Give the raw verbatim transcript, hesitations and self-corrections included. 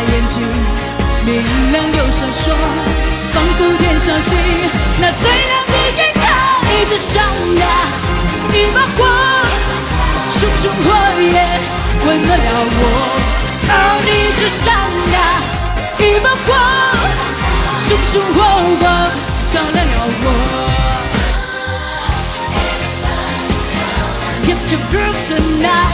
眼睛明亮又闪烁，仿佛天上星，那最亮的银河一直闪呀，一把火，熊熊火焰温暖了我。哦，一直闪呀，一把火，熊熊火光照亮了我。Get your groove tonight.